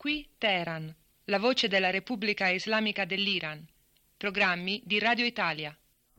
Qui Teheran, la voce della Repubblica Islamica dell'Iran. Programmi di Radio Italia.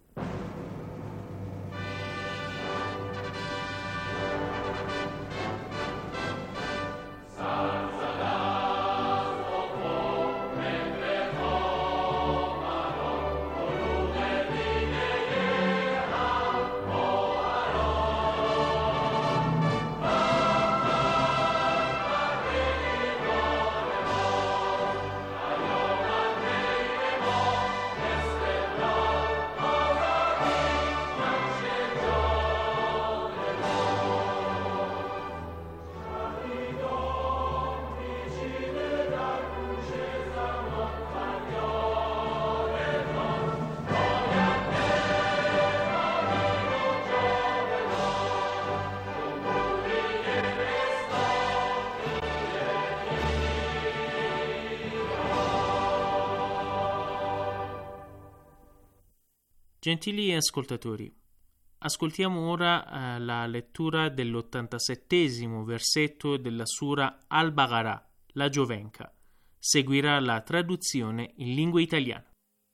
Gentili ascoltatori, ascoltiamo ora la lettura dell'87° versetto della Sura Al-Baqarah, la Giovenca. Seguirà la traduzione in lingua italiana.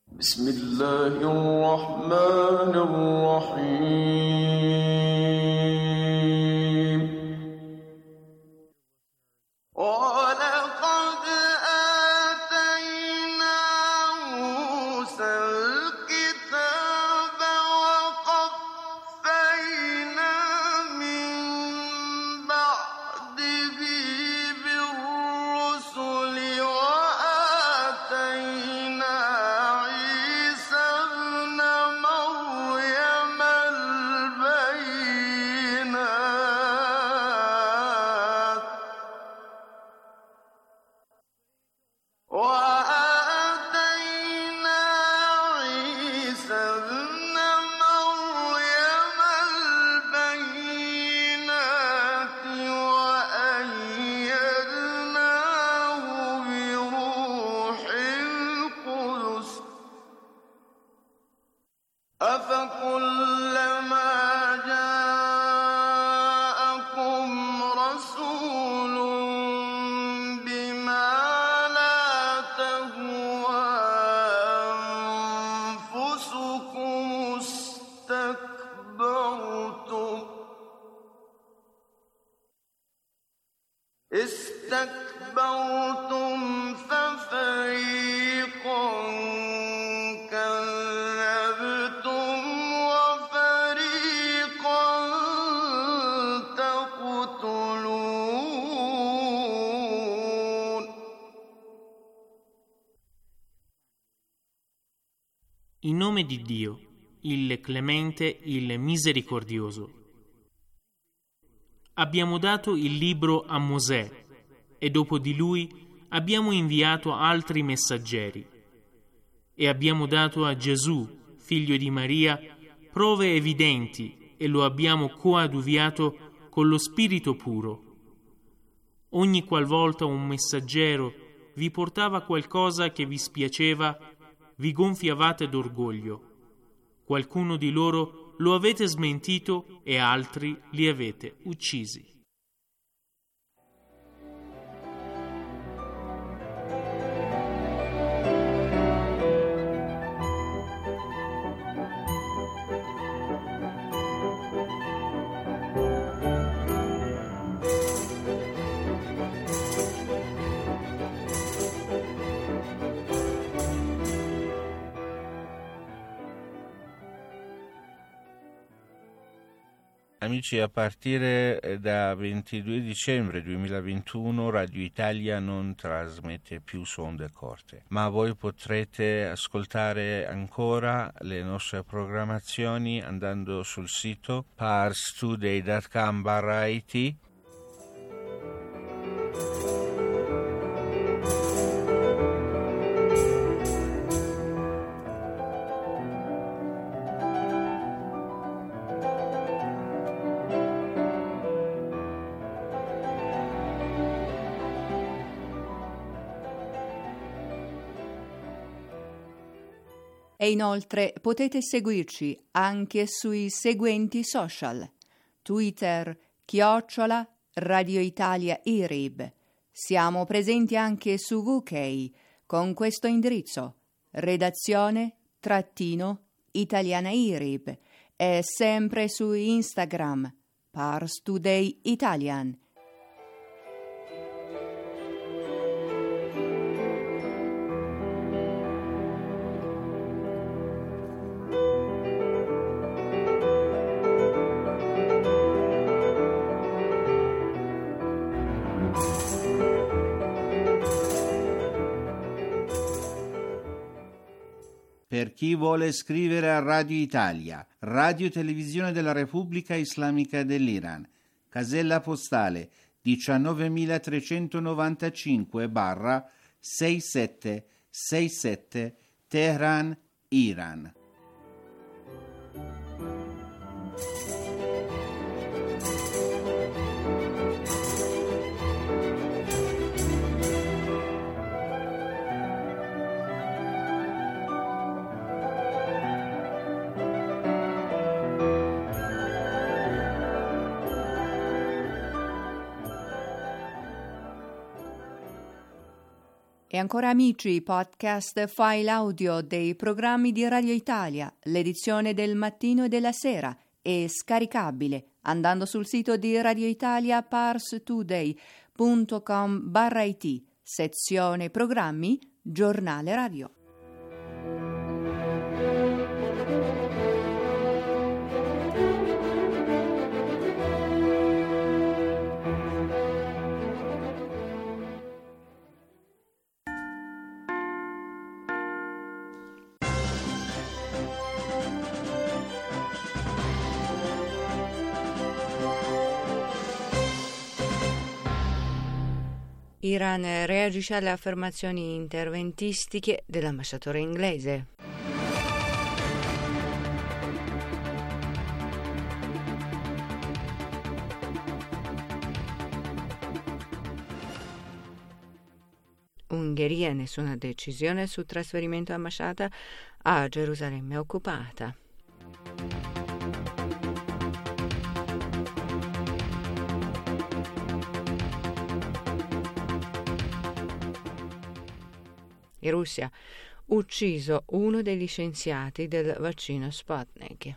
Bismillahirrahmanirrahim. استكبرتم ففريقا كذبتم وفريقا تقتلون. In nome di Dio, il Clemente, il Misericordioso. Abbiamo dato il libro a Mosè e dopo di lui abbiamo inviato altri messaggeri e abbiamo dato a Gesù, figlio di Maria, prove evidenti e lo abbiamo coadiuviato con lo Spirito puro. Ogni qualvolta un messaggero vi portava qualcosa che vi spiaceva, vi gonfiavate d'orgoglio. Qualcuno di loro lo avete smentito e altri li avete uccisi. Amici, a partire da 22 dicembre 2021 Radio Italia non trasmette più su onde corte, ma voi potrete ascoltare ancora le nostre programmazioni andando sul sito parstoday.com/it. E inoltre potete seguirci anche sui seguenti social: Twitter @ Radio Italia IRIB, Siamo presenti anche su UK con questo indirizzo: redazione-italianairib, e sempre su Instagram Pars Today Italian. Per chi vuole scrivere a Radio Italia, Radio Televisione della Repubblica Islamica dell'Iran, casella postale 19.395/6767 Teheran, Iran. E ancora amici, podcast file audio dei programmi di Radio Italia, l'edizione del mattino e della sera, è scaricabile andando sul sito di Radio Italia parstoday.com/it, sezione programmi, giornale radio. Iran reagisce alle affermazioni interventistiche dell'ambasciatore inglese. Ungheria, nessuna decisione sul trasferimento ambasciata a Gerusalemme occupata. In Russia, ucciso uno degli scienziati del vaccino Sputnik.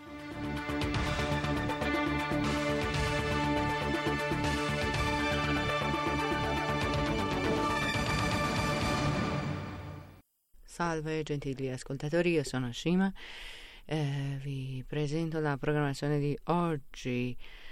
Salve gentili ascoltatori, io sono Shima, vi presento la programmazione di oggi,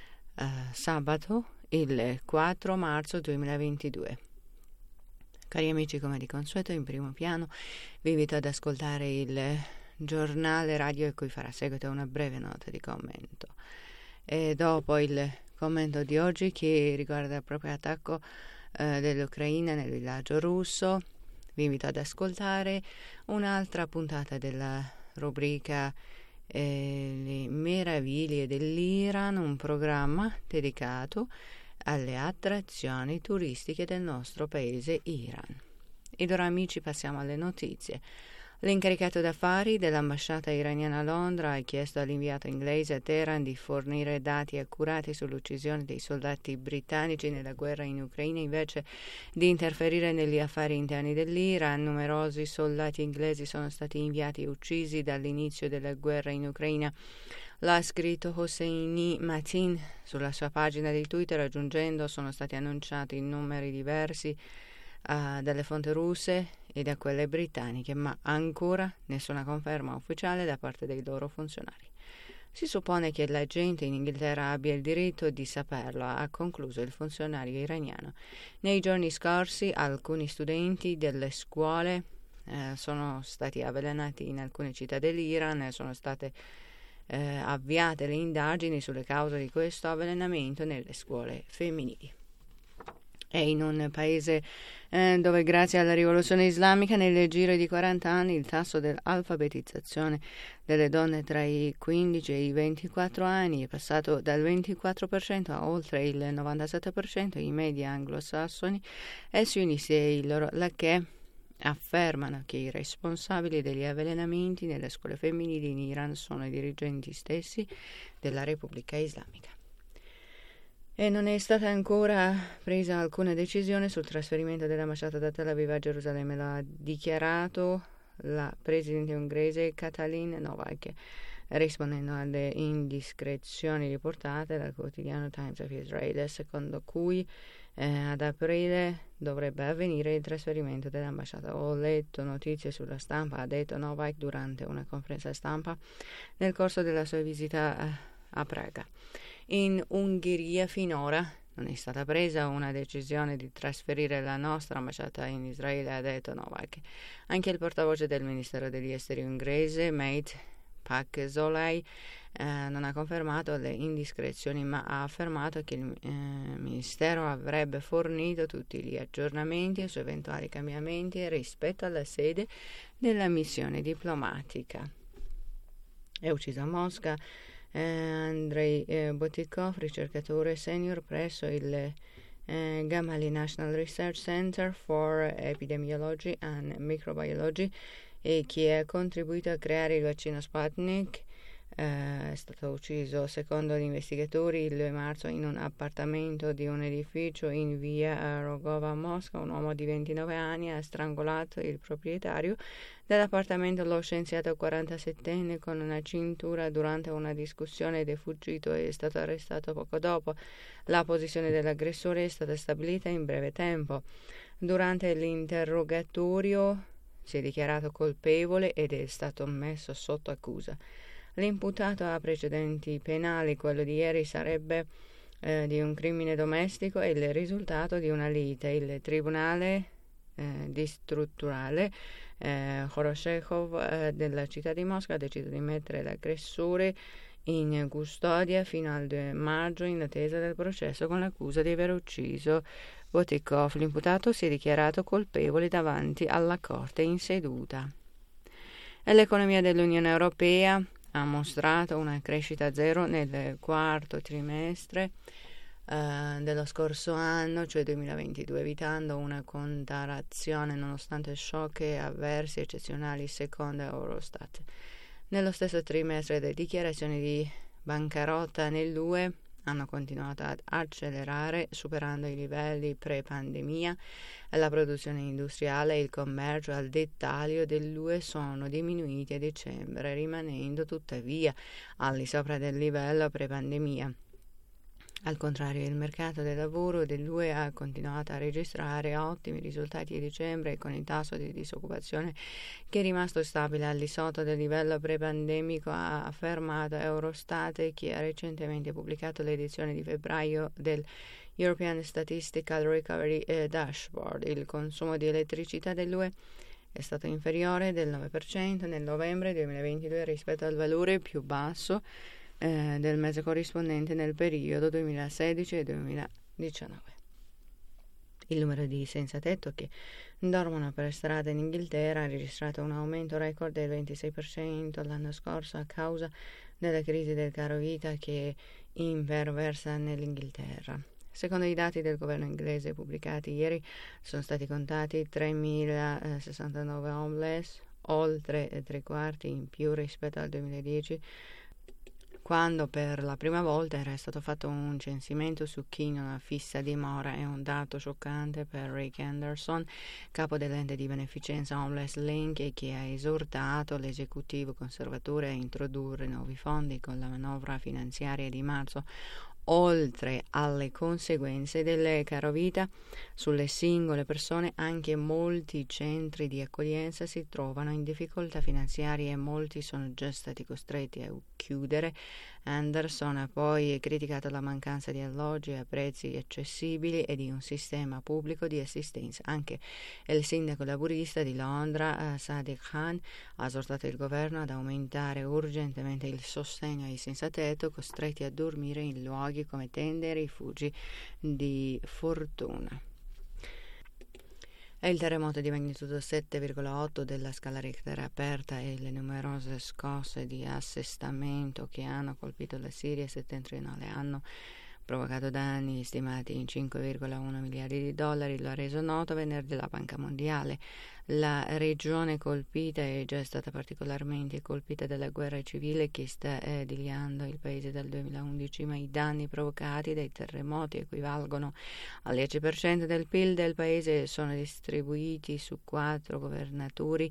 sabato, il 4 marzo 2022. Cari amici, come di consueto, in primo piano vi invito ad ascoltare il giornale radio, a cui farà seguito una breve nota di commento. E dopo il commento di oggi, che riguarda proprio l'attacco dell'Ucraina nel villaggio russo, vi invito ad ascoltare un'altra puntata della rubrica Le meraviglie dell'Iran, un programma dedicato alle attrazioni turistiche del nostro paese Iran. Ed ora amici passiamo alle notizie. L'incaricato d'affari dell'ambasciata iraniana a Londra ha chiesto all'inviato inglese a Teheran di fornire dati accurati sull'uccisione dei soldati britannici nella guerra in Ucraina invece di interferire negli affari interni dell'Iran. Numerosi soldati inglesi sono stati inviati e uccisi dall'inizio della guerra in Ucraina. L'ha scritto Hosseini Matin sulla sua pagina di Twitter, aggiungendo: sono stati annunciati in numeri diversi dalle fonti russe e da quelle britanniche, ma ancora nessuna conferma ufficiale da parte dei loro funzionari. Si suppone che la gente in Inghilterra abbia il diritto di saperlo, ha concluso il funzionario iraniano. Nei giorni scorsi alcuni studenti delle scuole sono stati avvelenati in alcune città dell'Iran e sono state avviate le indagini sulle cause di questo avvelenamento nelle scuole femminili. E in un paese dove grazie alla rivoluzione islamica nel giro di 40 anni il tasso dell'alfabetizzazione delle donne tra i 15 e i 24 anni è passato dal 24% a oltre il 97% in media anglosassoni, e sionisti e i loro lacchè affermano che i responsabili degli avvelenamenti nelle scuole femminili in Iran sono i dirigenti stessi della Repubblica Islamica. E non è stata ancora presa alcuna decisione sul trasferimento dell'ambasciata da Tel Aviv a Gerusalemme, l'ha dichiarato la presidente ungherese Katalin Novak, rispondendo alle indiscrezioni riportate dal quotidiano Times of Israel, secondo cui ad aprile dovrebbe avvenire il trasferimento dell'ambasciata. Ho letto notizie sulla stampa, ha detto Novak durante una conferenza stampa nel corso della sua visita a Praga. In Ungheria finora non è stata presa una decisione di trasferire la nostra ambasciata in Israele, ha detto Novak. Anche il portavoce del Ministero degli Esteri ungherese, Mate Pak-Zolai, non ha confermato le indiscrezioni, ma ha affermato che il Ministero avrebbe fornito tutti gli aggiornamenti su eventuali cambiamenti rispetto alla sede della missione diplomatica. È ucciso a Mosca Andrei Botikov, ricercatore senior presso il Gamali National Research Center for Epidemiology and Microbiology e chi ha contribuito a creare il vaccino Sputnik. È stato ucciso, secondo gli investigatori, il 2 marzo in un appartamento di un edificio in via Rogova a Mosca. Un uomo di 29 anni ha strangolato il proprietario dell'appartamento, lo scienziato 47enne, con una cintura durante una discussione ed è fuggito e è stato arrestato poco dopo. La posizione dell'aggressore è stata stabilita in breve tempo. Durante l'interrogatorio si è dichiarato colpevole ed è stato messo sotto accusa. L'imputato ha precedenti penali, quello di ieri sarebbe di un crimine domestico e il risultato di una lite. Il tribunale distrutturale Khoroshchev della città di Mosca ha deciso di mettere l'aggressore in custodia fino al 2 maggio in attesa del processo con l'accusa di aver ucciso Botikov. L'imputato si è dichiarato colpevole davanti alla corte in seduta. E l'economia dell'Unione Europea ha mostrato una crescita zero nel quarto trimestre dello scorso anno, cioè 2022, evitando una contrazione nonostante shock avversi eccezionali secondo Eurostat. Nello stesso trimestre le dichiarazioni di bancarotta nell'UE hanno continuato ad accelerare, superando i livelli pre-pandemia. La produzione industriale e il commercio al dettaglio dell'UE sono diminuiti a dicembre, rimanendo tuttavia al di sopra del livello pre-pandemia. Al contrario, il mercato del lavoro dell'UE ha continuato a registrare ottimi risultati a dicembre, con il tasso di disoccupazione che è rimasto stabile al di sotto del livello pre-pandemico, ha affermato Eurostat, che ha recentemente pubblicato l'edizione di febbraio del European Statistical Recovery Dashboard. Il consumo di elettricità dell'UE è stato inferiore del 9% nel novembre 2022 rispetto al valore più basso del mese corrispondente nel periodo 2016 e 2019. Il numero di senza tetto che dormono per strada in Inghilterra ha registrato un aumento record del 26% l'anno scorso a causa della crisi del caro vita che imperversa nell'Inghilterra. Secondo i dati del governo inglese pubblicati ieri, sono stati contati 3.069 homeless, oltre 3/4 in più rispetto al 2010, quando per la prima volta era stato fatto un censimento su chi non ha fissa dimora. È un dato scioccante per Rick Anderson, capo dell'ente di beneficenza Homeless Link, che ha esortato l'esecutivo conservatore a introdurre nuovi fondi con la manovra finanziaria di marzo. Oltre alle conseguenze del carovita sulle singole persone, anche molti centri di accoglienza si trovano in difficoltà finanziarie e molti sono già stati costretti a chiudere. Anderson ha poi criticato la mancanza di alloggi a prezzi accessibili e di un sistema pubblico di assistenza. Anche il sindaco laburista di Londra, Sadiq Khan, ha esortato il governo ad aumentare urgentemente il sostegno ai senza tetto costretti a dormire in luoghi come tende e rifugi di fortuna. E il terremoto di magnitudo 7,8 della scala Richter aperta e le numerose scosse di assestamento che hanno colpito la Siria settentrionale hanno provocato danni stimati in 5,1 miliardi di dollari, lo ha reso noto venerdì la Banca Mondiale. La regione colpita è già stata particolarmente colpita dalla guerra civile che sta digliando il paese dal 2011, ma i danni provocati dai terremoti equivalgono al 10% del PIL del paese e sono distribuiti su 4 governature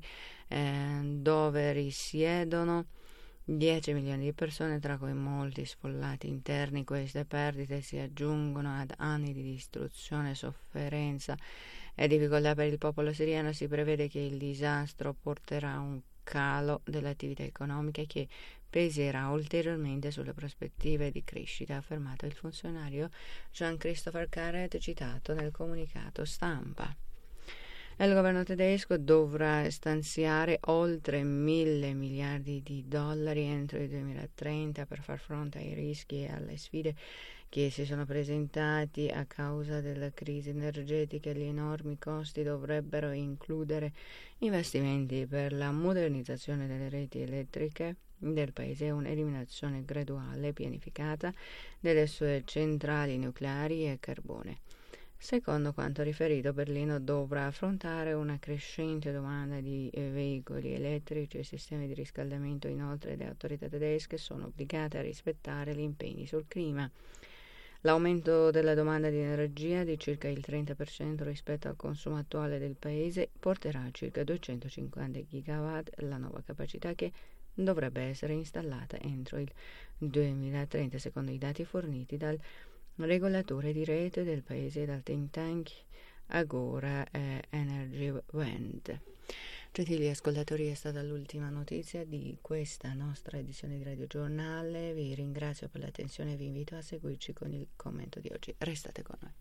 dove risiedono 10 milioni di persone, tra cui molti sfollati interni. Queste perdite si aggiungono ad anni di distruzione, sofferenza e difficoltà per il popolo siriano. Si prevede che il disastro porterà a un calo delle attività economiche che peserà ulteriormente sulle prospettive di crescita, ha affermato il funzionario Jean-Christopher Carret, citato nel comunicato stampa. Il governo tedesco dovrà stanziare oltre 1.000 miliardi di dollari entro il 2030 per far fronte ai rischi e alle sfide che si sono presentati a causa della crisi energetica. Gli enormi costi dovrebbero includere investimenti per la modernizzazione delle reti elettriche del paese e un'eliminazione graduale e pianificata delle sue centrali nucleari e carbone. Secondo quanto riferito, Berlino dovrà affrontare una crescente domanda di veicoli elettrici e sistemi di riscaldamento. Inoltre, le autorità tedesche sono obbligate a rispettare gli impegni sul clima. L'aumento della domanda di energia di circa il 30% rispetto al consumo attuale del paese porterà a circa 250 gigawatt, la nuova capacità che dovrebbe essere installata entro il 2030, secondo i dati forniti dal regolatore di rete del paese e dal think tank Agora Energy Wend. Gentili ascoltatori, è stata l'ultima notizia di questa nostra edizione di Radio Giornale. Vi ringrazio per l'attenzione e vi invito a seguirci con il commento di oggi. Restate con noi.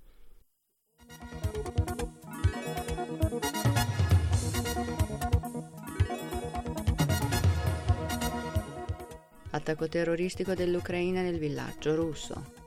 Attacco terroristico dell'Ucraina nel villaggio russo.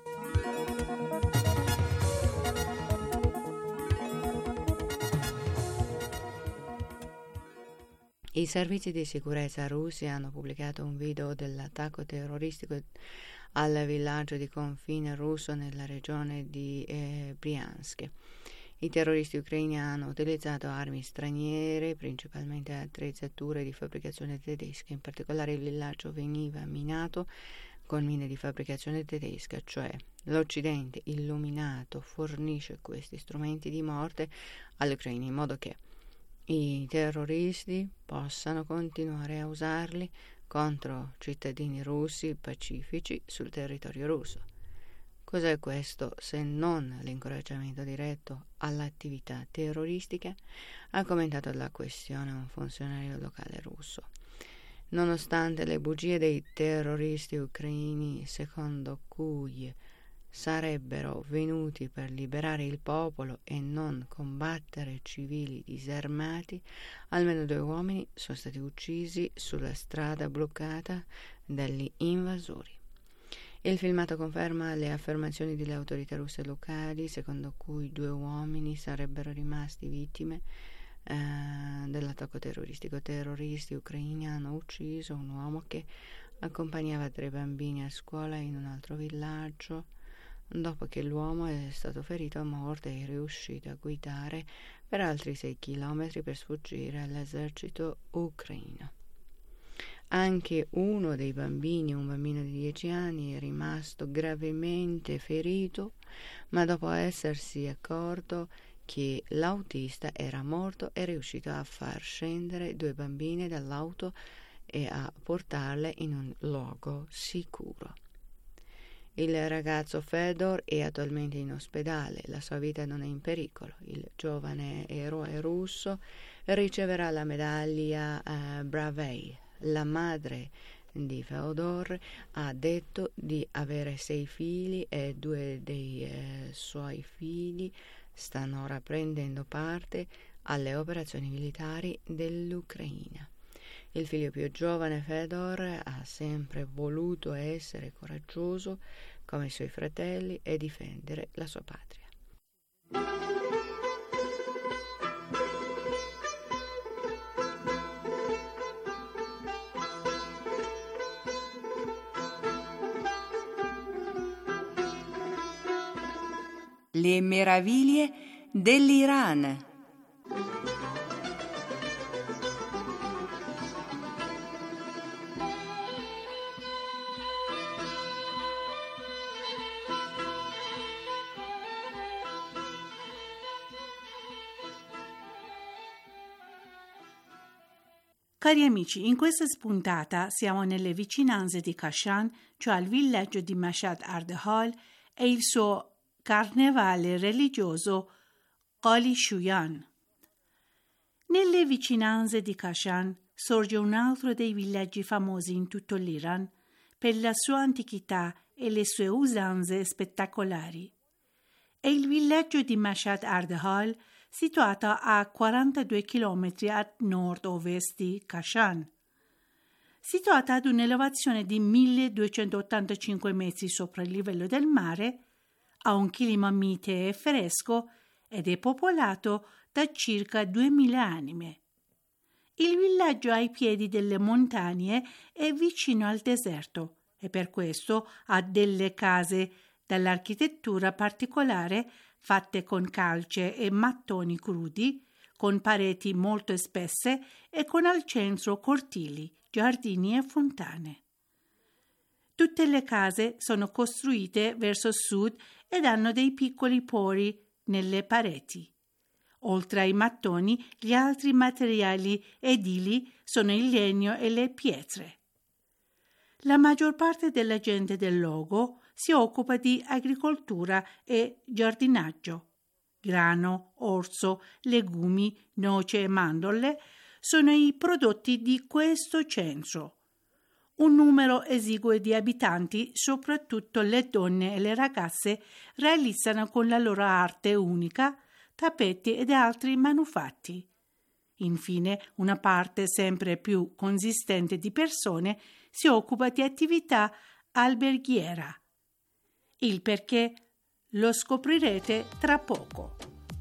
I servizi di sicurezza russi hanno pubblicato un video dell'attacco terroristico al villaggio di confine russo nella regione di Bryansk. I terroristi ucraini hanno utilizzato armi straniere, principalmente attrezzature di fabbricazione tedesca. In particolare il villaggio veniva minato con mine di fabbricazione tedesca, cioè l'Occidente illuminato fornisce questi strumenti di morte agli ucraini in modo che i terroristi possano continuare a usarli contro cittadini russi pacifici sul territorio russo. Cos'è questo se non l'incoraggiamento diretto all'attività terroristica? Ha commentato la questione un funzionario locale russo. Nonostante le bugie dei terroristi ucraini, secondo cui sarebbero venuti per liberare il popolo e non combattere civili disarmati, almeno 2 uomini sono stati uccisi sulla strada bloccata dagli invasori. Il filmato conferma le affermazioni delle autorità russe locali, secondo cui 2 uomini sarebbero rimasti vittime dell'attacco terroristico. Terroristi ucraini hanno ucciso un uomo che accompagnava 3 bambini a scuola in un altro villaggio, dopo che l'uomo è stato ferito a morte e è riuscito a guidare per altri 6 chilometri per sfuggire all'esercito ucraino. Anche uno dei bambini, un bambino di 10 anni, è rimasto gravemente ferito, ma dopo essersi accorto che l'autista era morto è riuscito a far scendere 2 bambine dall'auto e a portarle in un luogo sicuro. Il ragazzo Fedor è attualmente in ospedale, la sua vita non è in pericolo. Il giovane eroe russo riceverà la medaglia Bravei. La madre di Fedor ha detto di avere 6 figli e 2 dei suoi figli stanno ora prendendo parte alle operazioni militari dell'Ucraina. Il figlio più giovane, Fedor, ha sempre voluto essere coraggioso come i suoi fratelli e difendere la sua patria. Le meraviglie dell'Iran. Cari amici, in questa spuntata siamo nelle vicinanze di Kashan, cioè il villaggio di Mashhad Ardehal e il suo carnevale religioso Qali Shuyan. Nelle vicinanze di Kashan sorge un altro dei villaggi famosi in tutto l'Iran per la sua antichità e le sue usanze spettacolari. È il villaggio di Mashhad Ardehal, situato a 42 km a nord-ovest di Kashan. Situata ad un'elevazione di 1285 metri sopra il livello del mare, ha un clima mite e fresco ed è popolato da circa 2000 anime. Il villaggio ai piedi delle montagne è vicino al deserto e per questo ha delle case dall'architettura particolare fatte con calce e mattoni crudi, con pareti molto spesse e con al centro cortili, giardini e fontane. Tutte le case sono costruite verso sud ed hanno dei piccoli pori nelle pareti. Oltre ai mattoni, gli altri materiali edili sono il legno e le pietre. La maggior parte della gente del luogo si occupa di agricoltura e giardinaggio. Grano, orzo, legumi, noce e mandorle sono i prodotti di questo centro. Un numero esiguo di abitanti, soprattutto le donne e le ragazze, realizzano con la loro arte unica tappeti ed altri manufatti. Infine, una parte sempre più consistente di persone si occupa di attività alberghiera. Il perché lo scoprirete tra poco.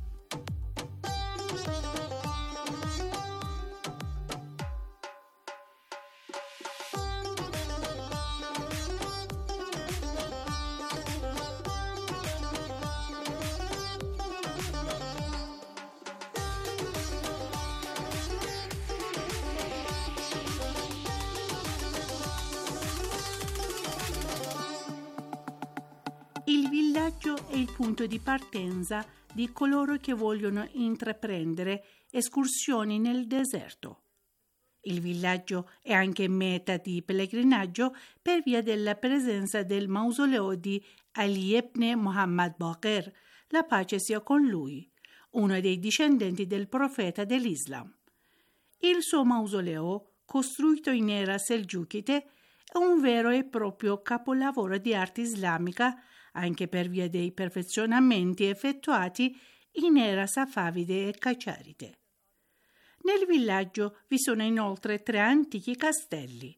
Il villaggio è il punto di partenza di coloro che vogliono intraprendere escursioni nel deserto. Il villaggio è anche meta di pellegrinaggio per via della presenza del mausoleo di Ali ibn Muhammad Baqir, la pace sia con lui, uno dei discendenti del profeta dell'Islam. Il suo mausoleo, costruito in era selgiukide, è un vero e proprio capolavoro di arte islamica, anche per via dei perfezionamenti effettuati in era safavide e qajaride. Nel villaggio vi sono inoltre 3 antichi castelli.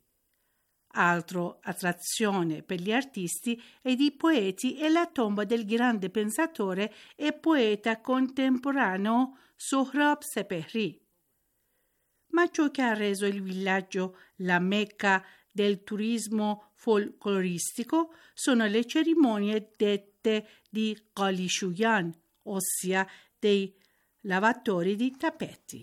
Altro attrazione per gli artisti ed i poeti è la tomba del grande pensatore e poeta contemporaneo Sohrab Sepehri. Ma ciò che ha reso il villaggio la mecca del turismo folcloristico sono le cerimonie dette di Qali Shuyan, ossia dei lavatori di tappeti.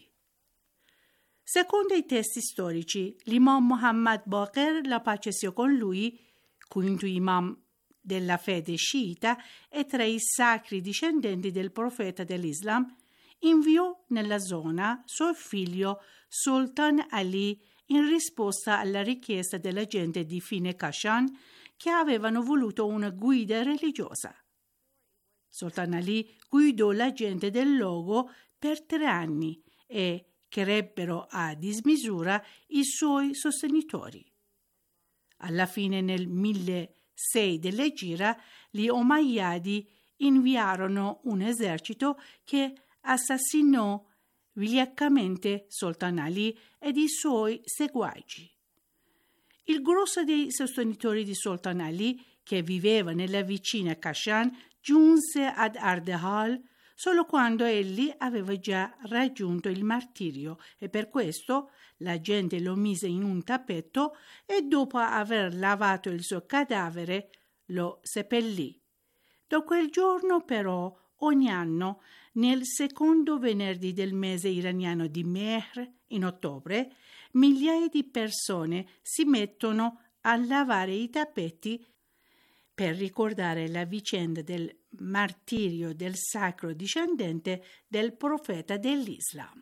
Secondo i testi storici, l'imam Muhammad Baqir, la pace sia con lui, quinto imam della fede sciita e tra i sacri discendenti del profeta dell'Islam, inviò nella zona suo figlio Sultan Ali in risposta alla richiesta della gente di fine Kashan che avevano voluto una guida religiosa. Sultan Ali guidò la gente del luogo per 3 anni e crebbero a dismisura i suoi sostenitori. Alla fine, nel 1006 dell'Egira, gli Omayyadi inviarono un esercito che assassinò vigliaccamente Sultan Ali ed i suoi seguaci. Il grosso dei sostenitori di Sultan Ali, che viveva nella vicina Kashan, giunse ad Ardehal solo quando egli aveva già raggiunto il martirio e per questo la gente lo mise in un tappeto e dopo aver lavato il suo cadavere lo seppellì. Da quel giorno però ogni anno nel secondo venerdì del mese iraniano di Mehr, in ottobre, migliaia di persone si mettono a lavare i tappeti per ricordare la vicenda del martirio del sacro discendente del profeta dell'Islam.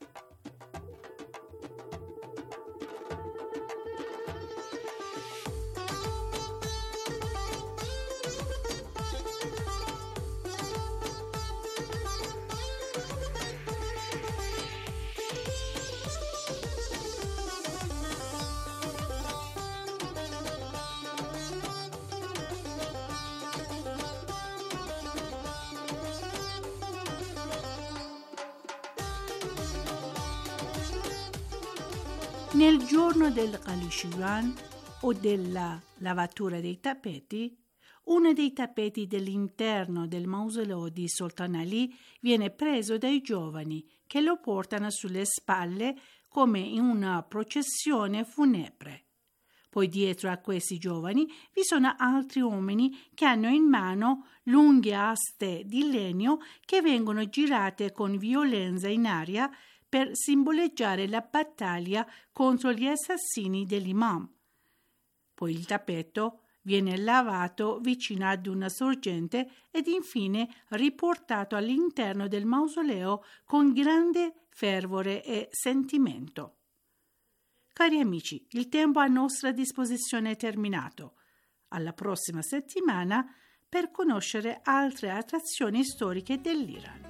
Nel giorno del Qalishuyan o della lavatura dei tappeti, uno dei tappeti dell'interno del mausoleo di Sultan Ali viene preso dai giovani che lo portano sulle spalle come in una processione funebre. Poi dietro a questi giovani vi sono altri uomini che hanno in mano lunghe aste di legno che vengono girate con violenza in aria per simboleggiare la battaglia contro gli assassini dell'imam. Poi il tappeto viene lavato vicino ad una sorgente ed infine riportato all'interno del mausoleo con grande fervore e sentimento. Cari amici, il tempo a nostra disposizione è terminato. Alla prossima settimana per conoscere altre attrazioni storiche dell'Iran.